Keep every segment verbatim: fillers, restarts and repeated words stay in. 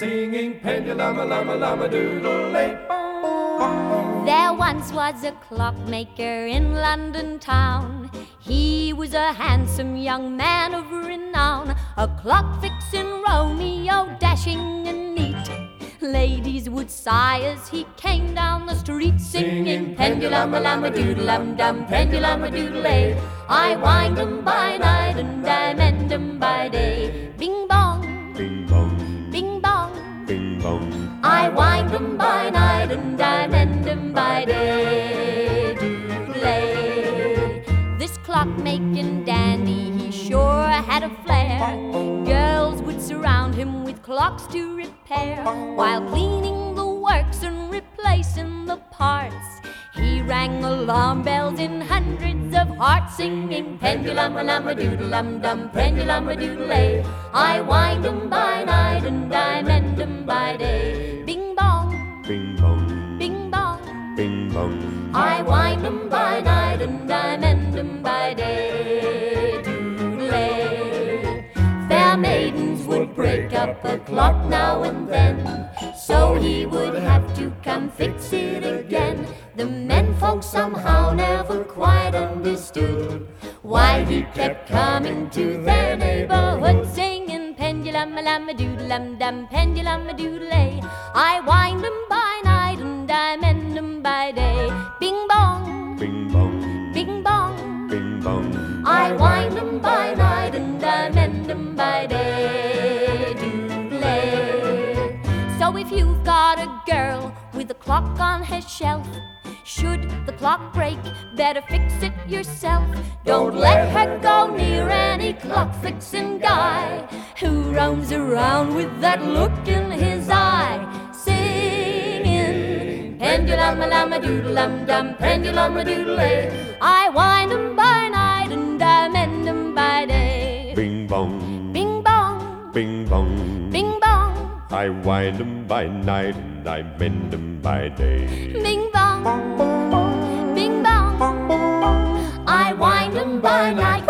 singing pendulum a lum a lum a doodle lay. There once was a clockmaker in London town. He was a handsome young man of renown, a clock-fixing Romeo, dashing and neat. Ladies would sigh as he came down the street, singing pendulum a lum a doodle lum dum, pendulum a doodle lay. I wind 'em by night and I mend 'em by day. Bing bong, Bing bong, bing bong, bing bong. I wind 'em by night and I mend 'em by day. Doodle-lay. This clock-making dandy, he sure had a flair. Girls would surround him with clocks to repair, while cleaning the works and replacing the parts. He rang alarm bells in hundreds of hearts, singing pendulum a lum a doodle lum dum, pendulum a doodle lay. I wind 'em by night and I mend 'em by day. Bing bong, Bing bong, bing bong, bing bong. I wind 'em by night and I mend 'em by day. Doodle-lay. Fair maidens would break up a clock now and then, so he would have to come fix it again. The men folk somehow never quite understood why he kept coming to their neighborhood, singing pendulum a lum a doodle lum dum, pendulum a doodle lay. I wind 'em by night and I mend 'em by day. Bing bong, Bing bong, bing bong, bing bong. I wind 'em by night and I mend 'em by day. Doodle-lay. So if you've got a girl with a clock on her shelf, should the clock break, better fix it yourself. Don't let her go near any clock-fixing guy who roams around with that look in his eye, singing pendulum a lum a doodle lum dum, pendulum a doodle lay. I wind 'em by night and I mend 'em by day. Bing bong, Bing bong, bing bong. bing bong, I wind 'em by night and I mend 'em by day. bing bong, bing bong. I wind 'em by night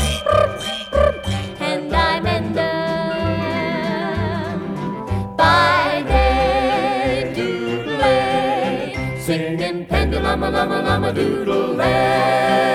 and I mend 'em by day. Doodle-lay, singing pendulum a lum a lum a doodle lay.